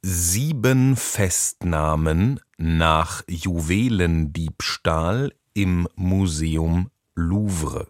7 Festnahmen nach Juwelendiebstahl im Museum Louvre.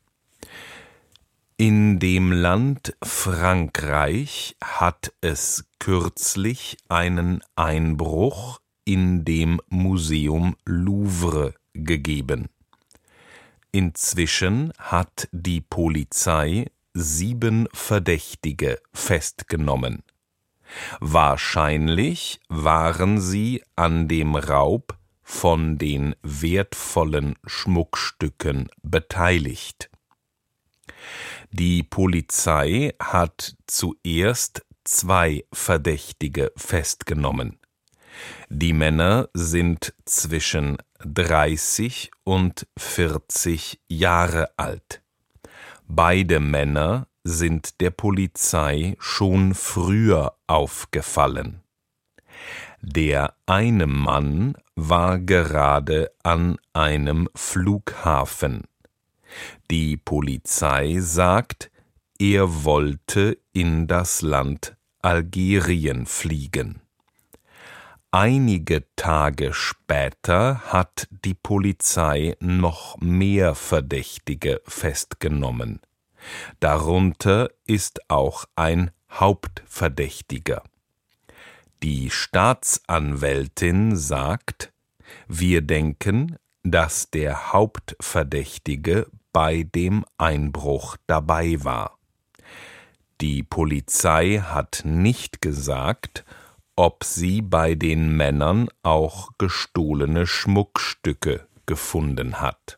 In dem Land Frankreich hat es kürzlich einen Einbruch in dem Museum Louvre gegeben. Inzwischen hat die Polizei 7 Verdächtige festgenommen. Wahrscheinlich waren sie an dem Raub von den wertvollen Schmuckstücken beteiligt. Die Polizei hat zuerst 2 Verdächtige festgenommen. Die Männer sind zwischen 30 und 40 Jahre alt. Beide Männer sind der Polizei schon früher aufgefallen. Der eine Mann war gerade an einem Flughafen. Die Polizei sagt, er wollte in das Land Algerien fliegen. Einige Tage später hat die Polizei noch mehr Verdächtige festgenommen. Darunter ist auch ein Hauptverdächtiger. Die Staatsanwältin sagt, wir denken, dass der Hauptverdächtige bei dem Einbruch dabei war. Die Polizei hat nicht gesagt, ob sie bei den Männern auch gestohlene Schmuckstücke gefunden hat.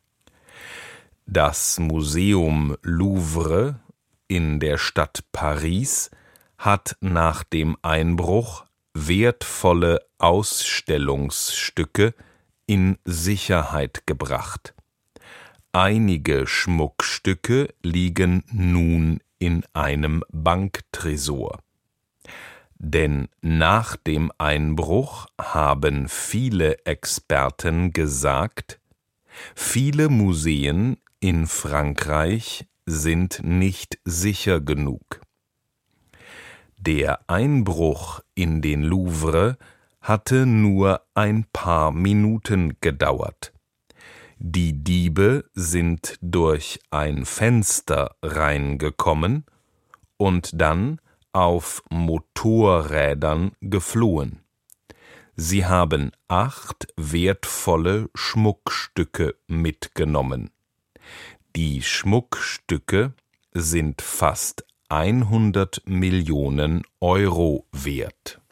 Das Museum Louvre in der Stadt Paris hat nach dem Einbruch wertvolle Ausstellungsstücke in Sicherheit gebracht. Einige Schmuckstücke liegen nun in einem Banktresor. Denn nach dem Einbruch haben viele Experten gesagt, viele Museen in Frankreich sind nicht sicher genug. Der Einbruch in den Louvre hatte nur ein paar Minuten gedauert. Die Diebe sind durch ein Fenster reingekommen und dann auf Motorrädern geflohen. Sie haben 8 wertvolle Schmuckstücke mitgenommen. Die Schmuckstücke sind fast 100 Millionen Euro wert.